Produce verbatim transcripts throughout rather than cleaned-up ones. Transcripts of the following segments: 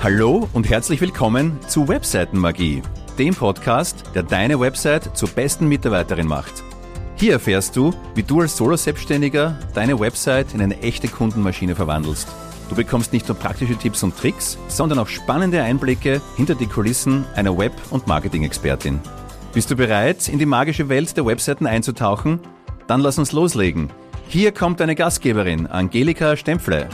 Hallo und herzlich willkommen zu Webseitenmagie, dem Podcast, der deine Website zur besten Mitarbeiterin macht. Hier erfährst du, wie du als Solo-Selbstständiger deine Website in eine echte Kundenmaschine verwandelst. Du bekommst nicht nur praktische Tipps und Tricks, sondern auch spannende Einblicke hinter die Kulissen einer Web- und Marketing-Expertin. Bist du bereit, in die magische Welt der Webseiten einzutauchen? Dann lass uns loslegen. Hier kommt deine Gastgeberin, Angelika Stempfle.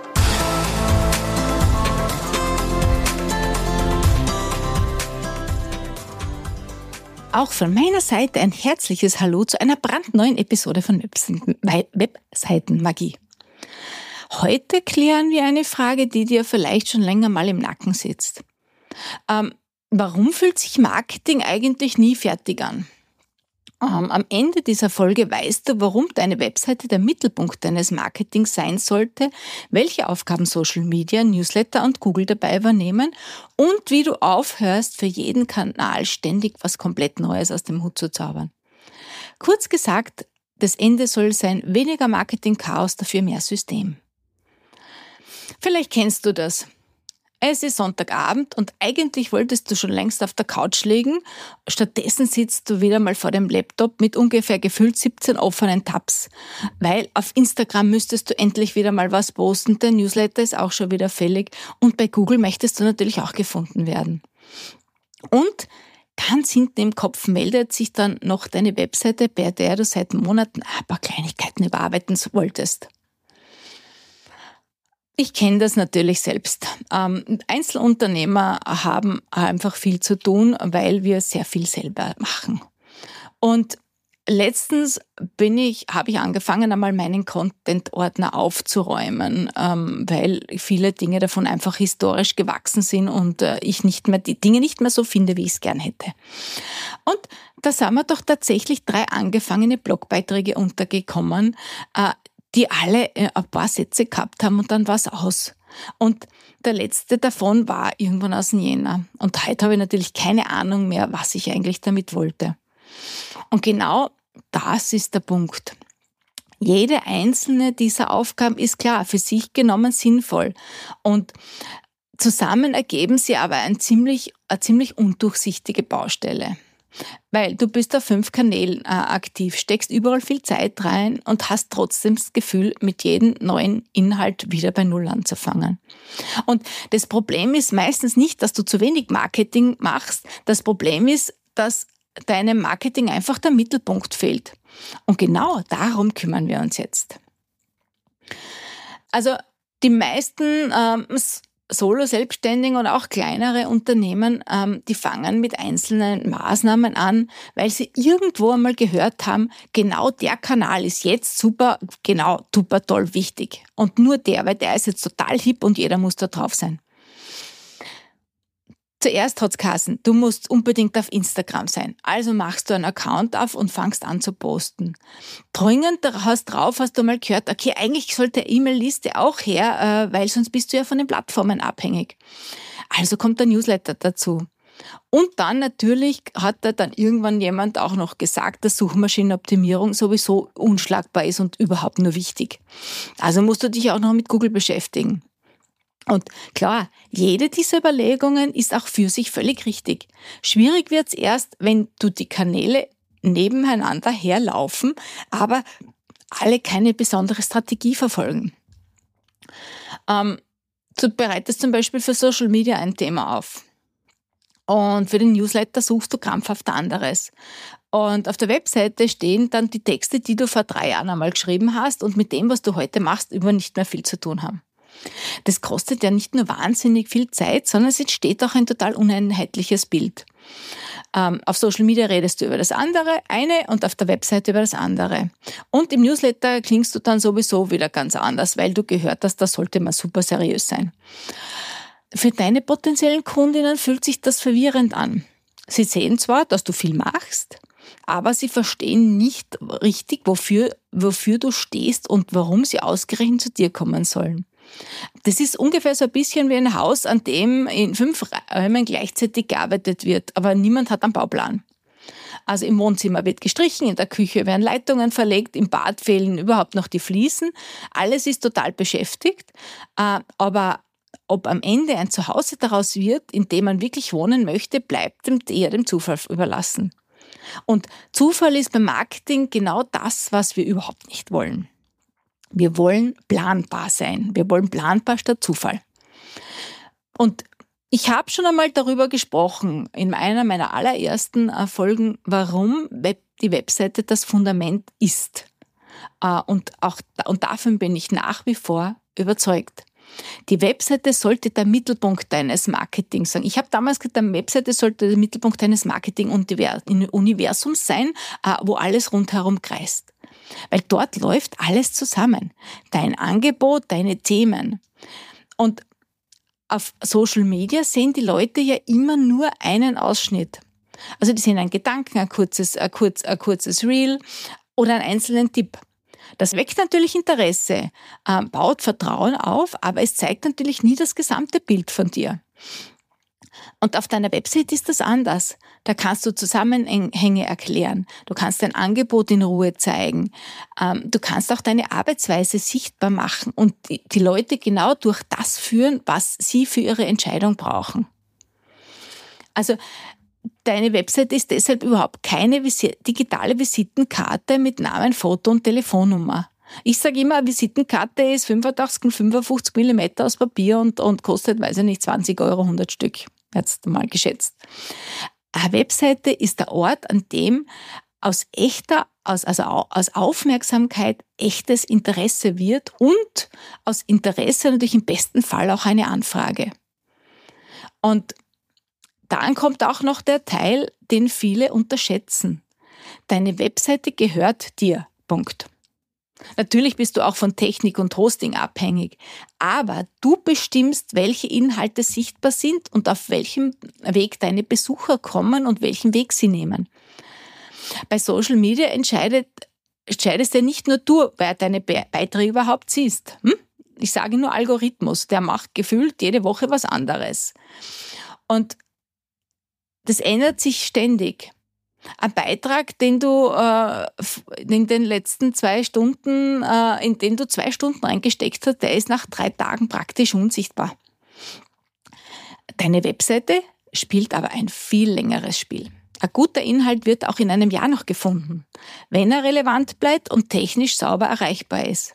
Auch von meiner Seite ein herzliches Hallo zu einer brandneuen Episode von Webseitenmagie. Heute klären wir eine Frage, die dir vielleicht schon länger mal im Nacken sitzt. Ähm, warum fühlt sich Marketing eigentlich nie fertig an? Ähm, am Ende dieser Folge weißt du, warum deine Webseite der Mittelpunkt deines Marketings sein sollte, welche Aufgaben Social Media, Newsletter und Google dabei übernehmen und wie du aufhörst, für jeden Kanal ständig was komplett Neues aus dem Hut zu zaubern. Kurz gesagt, das Ende soll sein weniger Marketing-Chaos, dafür mehr System. Vielleicht kennst du das. Es ist Sonntagabend und eigentlich wolltest du schon längst auf der Couch liegen. Stattdessen sitzt du wieder mal vor dem Laptop mit ungefähr gefühlt siebzehn offenen Tabs. Weil auf Instagram müsstest du endlich wieder mal was posten, der Newsletter ist auch schon wieder fällig und bei Google möchtest du natürlich auch gefunden werden. Und ganz hinten im Kopf meldet sich dann noch deine Webseite, bei der du seit Monaten ein paar Kleinigkeiten überarbeiten wolltest. Ich kenne das natürlich selbst. Ähm, Einzelunternehmer haben einfach viel zu tun, weil wir sehr viel selber machen. Und letztens bin ich, habe ich angefangen, einmal meinen Content-Ordner aufzuräumen, ähm, weil viele Dinge davon einfach historisch gewachsen sind und äh, ich nicht mehr die Dinge nicht mehr so finde, wie ich es gern hätte. Und da sind mir doch tatsächlich drei angefangene Blogbeiträge untergekommen, äh, die alle ein paar Sätze gehabt haben und dann war es aus. Und der letzte davon war irgendwann aus dem Jänner. Und heute habe ich natürlich keine Ahnung mehr, was ich eigentlich damit wollte. Und genau das ist der Punkt. Jede einzelne dieser Aufgaben ist klar, für sich genommen sinnvoll. Und zusammen ergeben sie aber ein ziemlich, eine ziemlich undurchsichtige Baustelle. Weil du bist auf fünf Kanälen äh, aktiv, steckst überall viel Zeit rein und hast trotzdem das Gefühl, mit jedem neuen Inhalt wieder bei Null anzufangen. Und das Problem ist meistens nicht, dass du zu wenig Marketing machst. Das Problem ist, dass deinem Marketing einfach der Mittelpunkt fehlt. Und genau darum kümmern wir uns jetzt. Also die meisten ähm, Solo-Selbstständigen und auch kleinere Unternehmen, ähm, die fangen mit einzelnen Maßnahmen an, weil sie irgendwo einmal gehört haben, genau der Kanal ist jetzt super, genau, super toll wichtig. Und nur der, weil der ist jetzt total hip und jeder muss da drauf sein. Zuerst hat's geheißen, du musst unbedingt auf Instagram sein. Also machst du einen Account auf und fangst an zu posten. Dringend hast drauf, hast du mal gehört, okay, eigentlich sollte E-Mail-Liste auch her, weil sonst bist du ja von den Plattformen abhängig. Also kommt der Newsletter dazu. Und dann natürlich hat da dann irgendwann jemand auch noch gesagt, dass Suchmaschinenoptimierung sowieso unschlagbar ist und überhaupt nur wichtig. Also musst du dich auch noch mit Google beschäftigen. Und klar, jede dieser Überlegungen ist auch für sich völlig richtig. Schwierig wird's erst, wenn du die Kanäle nebeneinander herlaufen, aber alle keine besondere Strategie verfolgen. Ähm, du bereitest zum Beispiel für Social Media ein Thema auf. Und für den Newsletter suchst du krampfhaft anderes. Und auf der Webseite stehen dann die Texte, die du vor drei Jahren einmal geschrieben hast und mit dem, was du heute machst, über nicht mehr viel zu tun haben. Das kostet ja nicht nur wahnsinnig viel Zeit, sondern es entsteht auch ein total uneinheitliches Bild. Ähm, auf Social Media redest du über das andere, eine und auf der Webseite über das andere. Und im Newsletter klingst du dann sowieso wieder ganz anders, weil du gehört hast, das sollte mal super seriös sein. Für deine potenziellen Kundinnen fühlt sich das verwirrend an. Sie sehen zwar, dass du viel machst, aber sie verstehen nicht richtig, wofür, wofür du stehst und warum sie ausgerechnet zu dir kommen sollen. Das ist ungefähr so ein bisschen wie ein Haus, an dem in fünf Räumen gleichzeitig gearbeitet wird, aber niemand hat einen Bauplan. Also im Wohnzimmer wird gestrichen, in der Küche werden Leitungen verlegt, im Bad fehlen überhaupt noch die Fliesen. Alles ist total beschäftigt, aber ob am Ende ein Zuhause daraus wird, in dem man wirklich wohnen möchte, bleibt dem, eher dem Zufall überlassen. Und Zufall ist beim Marketing genau das, was wir überhaupt nicht wollen. Wir wollen planbar sein. Wir wollen planbar statt Zufall. Und ich habe schon einmal darüber gesprochen, in einer meiner allerersten Folgen, warum die Webseite das Fundament ist. Und, auch, und davon bin ich nach wie vor überzeugt. Die Webseite sollte der Mittelpunkt deines Marketings sein. Ich habe damals gesagt, die Webseite sollte der Mittelpunkt deines Marketing-Universums sein, wo alles rundherum kreist. Weil dort läuft alles zusammen. Dein Angebot, deine Themen. Und auf Social Media sehen die Leute ja immer nur einen Ausschnitt. Also die sehen einen Gedanken, ein kurzes, ein kurz, ein kurzes Reel oder einen einzelnen Tipp. Das weckt natürlich Interesse, äh, baut Vertrauen auf, aber es zeigt natürlich nie das gesamte Bild von dir. Und auf deiner Website ist das anders. Da kannst du Zusammenhänge erklären. Du kannst dein Angebot in Ruhe zeigen. Ähm, du kannst auch deine Arbeitsweise sichtbar machen und die, die Leute genau durch das führen, was sie für ihre Entscheidung brauchen. Also deine Website ist deshalb überhaupt keine Visi- digitale Visitenkarte mit Namen, Foto und Telefonnummer. Ich sage immer, eine Visitenkarte ist fünfundachtzig und fünfundfünfzig Millimeter aus Papier und, und kostet, weiß ich nicht, zwanzig Euro, hundert Stück. Jetzt mal geschätzt. Eine Webseite ist der Ort, an dem aus echter, aus, also aus Aufmerksamkeit echtes Interesse wird und aus Interesse natürlich im besten Fall auch eine Anfrage. Und dann kommt auch noch der Teil, den viele unterschätzen. Deine Webseite gehört dir. Punkt. Natürlich bist du auch von Technik und Hosting abhängig, aber du bestimmst, welche Inhalte sichtbar sind und auf welchem Weg deine Besucher kommen und welchen Weg sie nehmen. Bei Social Media entscheidet, entscheidest ja nicht nur du, wer deine Be- Beiträge überhaupt siehst. Hm? Ich sage nur Algorithmus, der macht gefühlt jede Woche was anderes. Und das ändert sich ständig. Ein Beitrag, den du äh, in den letzten zwei Stunden, äh, in den du zwei Stunden reingesteckt hast, der ist nach drei Tagen praktisch unsichtbar. Deine Webseite spielt aber ein viel längeres Spiel. Ein guter Inhalt wird auch in einem Jahr noch gefunden, wenn er relevant bleibt und technisch sauber erreichbar ist.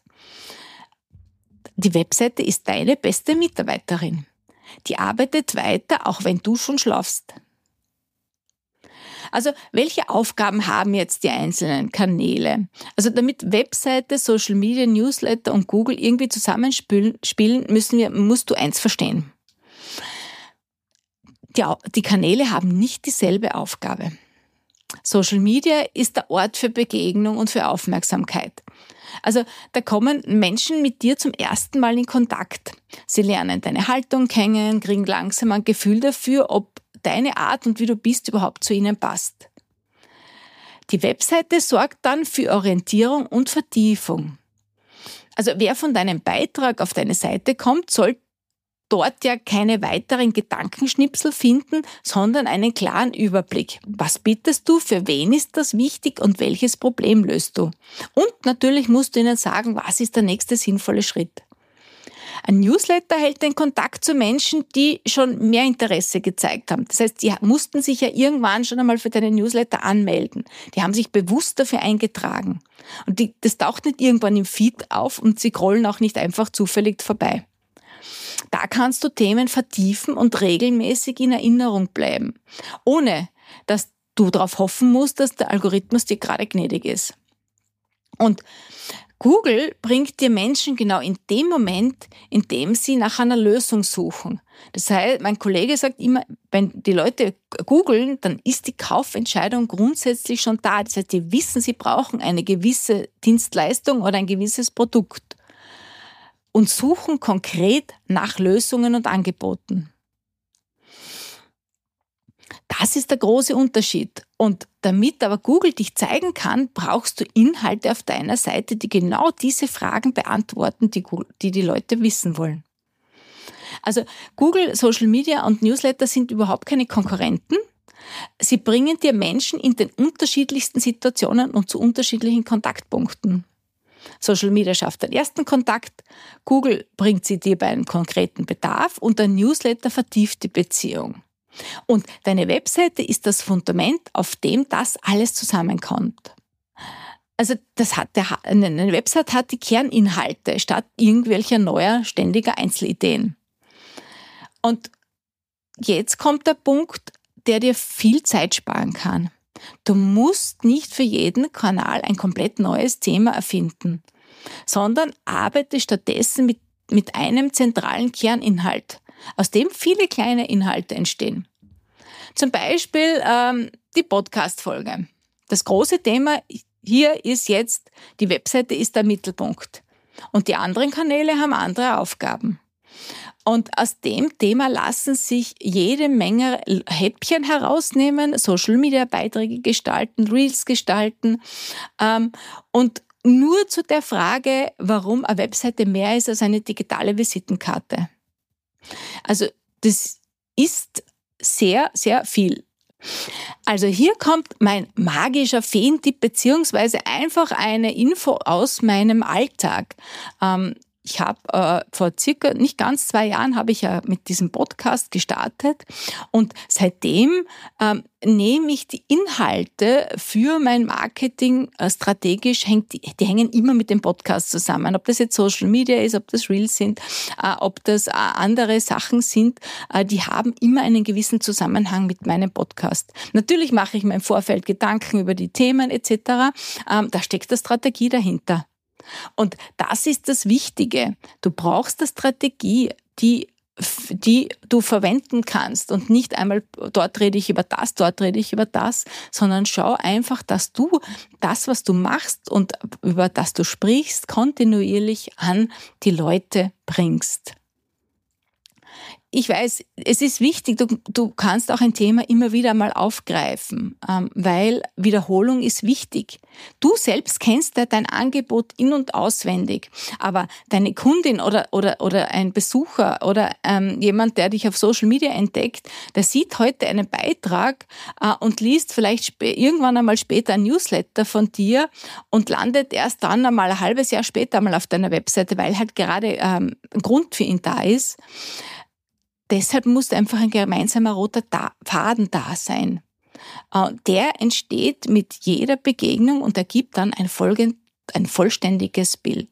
Die Webseite ist deine beste Mitarbeiterin. Die arbeitet weiter, auch wenn du schon schlafst. Also, welche Aufgaben haben jetzt die einzelnen Kanäle? Also, damit Webseite, Social Media, Newsletter und Google irgendwie zusammenspielen, müssen wir, musst du eins verstehen. Die, die Kanäle haben nicht dieselbe Aufgabe. Social Media ist der Ort für Begegnung und für Aufmerksamkeit. Also, da kommen Menschen mit dir zum ersten Mal in Kontakt. Sie lernen deine Haltung kennen, kriegen langsam ein Gefühl dafür, ob deine Art und wie du bist überhaupt zu ihnen passt. Die Webseite sorgt dann für Orientierung und Vertiefung. Also wer von deinem Beitrag auf deine Seite kommt, soll dort ja keine weiteren Gedankenschnipsel finden, sondern einen klaren Überblick. Was bietest du, für wen ist das wichtig und welches Problem löst du? Und natürlich musst du ihnen sagen, was ist der nächste sinnvolle Schritt. Ein Newsletter hält den Kontakt zu Menschen, die schon mehr Interesse gezeigt haben. Das heißt, die mussten sich ja irgendwann schon einmal für deinen Newsletter anmelden. Die haben sich bewusst dafür eingetragen. Und die, das taucht nicht irgendwann im Feed auf und sie scrollen auch nicht einfach zufällig vorbei. Da kannst du Themen vertiefen und regelmäßig in Erinnerung bleiben, ohne dass du darauf hoffen musst, dass der Algorithmus dir gerade gnädig ist. Und Google bringt dir Menschen genau in dem Moment, in dem sie nach einer Lösung suchen. Das heißt, mein Kollege sagt immer, wenn die Leute googeln, dann ist die Kaufentscheidung grundsätzlich schon da. Das heißt, die wissen, sie brauchen eine gewisse Dienstleistung oder ein gewisses Produkt und suchen konkret nach Lösungen und Angeboten. Das ist der große Unterschied. Und damit aber Google dich zeigen kann, brauchst du Inhalte auf deiner Seite, die genau diese Fragen beantworten, die die, die Leute wissen wollen. Also Google, Social Media und Newsletter sind überhaupt keine Konkurrenten. Sie bringen dir Menschen in den unterschiedlichsten Situationen und zu unterschiedlichen Kontaktpunkten. Social Media schafft den ersten Kontakt, Google bringt sie dir bei einem konkreten Bedarf und der Newsletter vertieft die Beziehung. Und deine Webseite ist das Fundament, auf dem das alles zusammenkommt. Also das hat der, eine Website hat die Kerninhalte statt irgendwelcher neuer, ständiger Einzelideen. Und jetzt kommt der Punkt, der dir viel Zeit sparen kann. Du musst nicht für jeden Kanal ein komplett neues Thema erfinden, sondern arbeite stattdessen mit, mit einem zentralen Kerninhalt, aus dem viele kleine Inhalte entstehen. Zum Beispiel ähm, die Podcast-Folge. Das große Thema hier ist jetzt, die Webseite ist der Mittelpunkt und die anderen Kanäle haben andere Aufgaben. Und aus dem Thema lassen sich jede Menge Häppchen herausnehmen, Social-Media-Beiträge gestalten, Reels gestalten. Ähm, und nur zu der Frage, warum eine Webseite mehr ist als eine digitale Visitenkarte. Also das ist sehr, sehr viel. Also hier kommt mein magischer Feentipp beziehungsweise einfach eine Info aus meinem Alltag. Ähm, Ich habe äh, vor circa nicht ganz zwei Jahren habe ich ja mit diesem Podcast gestartet und seitdem ähm, nehme ich die Inhalte für mein Marketing äh, strategisch, hängt, die, die hängen immer mit dem Podcast zusammen. Ob das jetzt Social Media ist, ob das Reels sind, äh, ob das äh, andere Sachen sind, äh, die haben immer einen gewissen Zusammenhang mit meinem Podcast. Natürlich mache ich mir im Vorfeld Gedanken über die Themen et cetera. Ähm, da steckt eine Strategie dahinter. Und das ist das Wichtige. Du brauchst eine Strategie, die, die du verwenden kannst und nicht einmal, dort rede ich über das, dort rede ich über das, sondern schau einfach, dass du das, was du machst und über das du sprichst, kontinuierlich an die Leute bringst. Ich weiß, es ist wichtig, du, du kannst auch ein Thema immer wieder mal aufgreifen, ähm, weil Wiederholung ist wichtig. Du selbst kennst ja dein Angebot in- und auswendig, aber deine Kundin oder, oder, oder ein Besucher oder ähm, jemand, der dich auf Social Media entdeckt, der sieht heute einen Beitrag äh, und liest vielleicht sp- irgendwann einmal später ein Newsletter von dir und landet erst dann einmal ein halbes Jahr später einmal auf deiner Webseite, weil halt gerade ähm, ein Grund für ihn da ist. Deshalb muss einfach ein gemeinsamer roter Faden da sein. Der entsteht mit jeder Begegnung und ergibt dann ein, folgend, ein vollständiges Bild.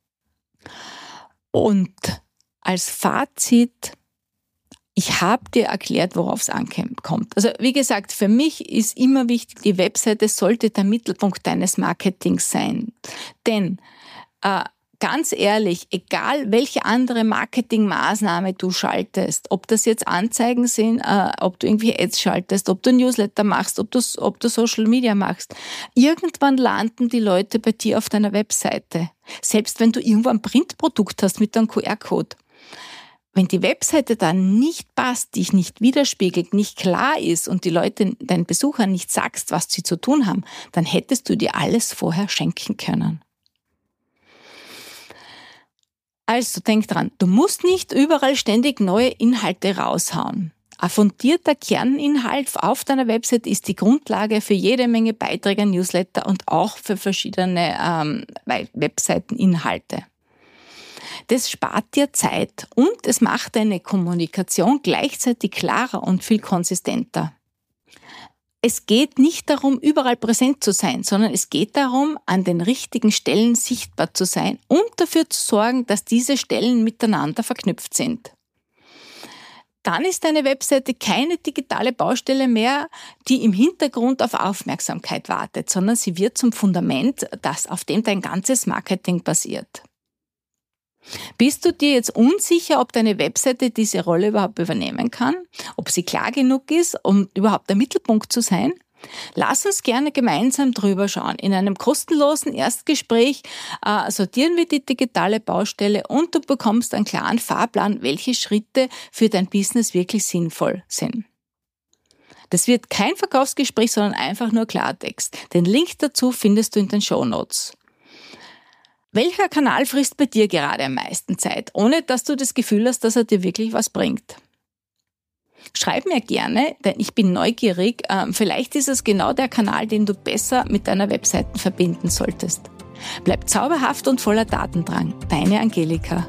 Und als Fazit, ich habe dir erklärt, worauf es ankommt. Also wie gesagt, für mich ist immer wichtig, die Webseite sollte der Mittelpunkt deines Marketings sein. Denn äh, ganz ehrlich, egal welche andere Marketingmaßnahme du schaltest, ob das jetzt Anzeigen sind, äh, ob du irgendwie Ads schaltest, ob du Newsletter machst, ob du, ob du Social Media machst, irgendwann landen die Leute bei dir auf deiner Webseite. Selbst wenn du irgendwo ein Printprodukt hast mit einem Q R-Code. Wenn die Webseite dann nicht passt, dich nicht widerspiegelt, nicht klar ist und die Leute, deinen Besuchern nicht sagst, was sie zu tun haben, dann hättest du dir alles vorher schenken können. Also denk dran, du musst nicht überall ständig neue Inhalte raushauen. Ein fundierter Kerninhalt auf deiner Website ist die Grundlage für jede Menge Beiträge, Newsletter und auch für verschiedene ähm, Webseiteninhalte. Das spart dir Zeit und es macht deine Kommunikation gleichzeitig klarer und viel konsistenter. Es geht nicht darum, überall präsent zu sein, sondern es geht darum, an den richtigen Stellen sichtbar zu sein und dafür zu sorgen, dass diese Stellen miteinander verknüpft sind. Dann ist deine Webseite keine digitale Baustelle mehr, die im Hintergrund auf Aufmerksamkeit wartet, sondern sie wird zum Fundament, das, auf dem dein ganzes Marketing basiert. Bist du dir jetzt unsicher, ob deine Webseite diese Rolle überhaupt übernehmen kann? Ob sie klar genug ist, um überhaupt der Mittelpunkt zu sein? Lass uns gerne gemeinsam drüber schauen. In einem kostenlosen Erstgespräch äh, sortieren wir die digitale Baustelle und du bekommst einen klaren Fahrplan, welche Schritte für dein Business wirklich sinnvoll sind. Das wird kein Verkaufsgespräch, sondern einfach nur Klartext. Den Link dazu findest du in den Shownotes. Welcher Kanal frisst bei dir gerade am meisten Zeit, ohne dass du das Gefühl hast, dass er dir wirklich was bringt? Schreib mir gerne, denn ich bin neugierig. Vielleicht ist es genau der Kanal, den du besser mit deiner Webseite verbinden solltest. Bleib zauberhaft und voller Tatendrang. Deine Angelika.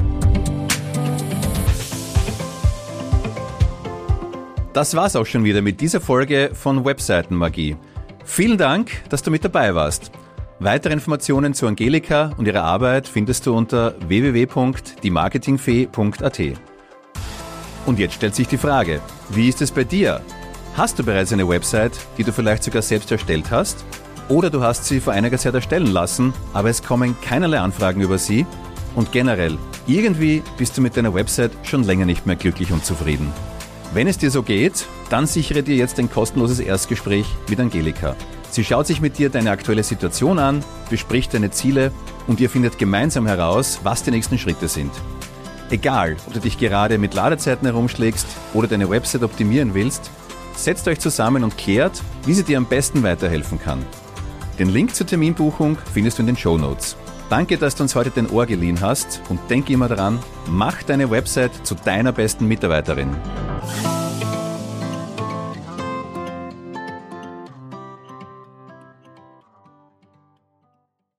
Das war's auch schon wieder mit dieser Folge von Webseitenmagie. Vielen Dank, dass du mit dabei warst. Weitere Informationen zu Angelika und ihrer Arbeit findest du unter w w w punkt die marketingfee punkt a t. Und jetzt stellt sich die Frage, wie ist es bei dir? Hast du bereits eine Website, die du vielleicht sogar selbst erstellt hast? Oder du hast sie vor einiger Zeit erstellen lassen, aber es kommen keinerlei Anfragen über sie? Und generell, irgendwie bist du mit deiner Website schon länger nicht mehr glücklich und zufrieden. Wenn es dir so geht, dann sichere dir jetzt ein kostenloses Erstgespräch mit Angelika. Sie schaut sich mit dir deine aktuelle Situation an, bespricht deine Ziele und ihr findet gemeinsam heraus, was die nächsten Schritte sind. Egal, ob du dich gerade mit Ladezeiten herumschlägst oder deine Website optimieren willst, setzt euch zusammen und klärt, wie sie dir am besten weiterhelfen kann. Den Link zur Terminbuchung findest du in den Shownotes. Danke, dass du uns heute dein Ohr geliehen hast und denk immer daran, mach deine Website zu deiner besten Mitarbeiterin.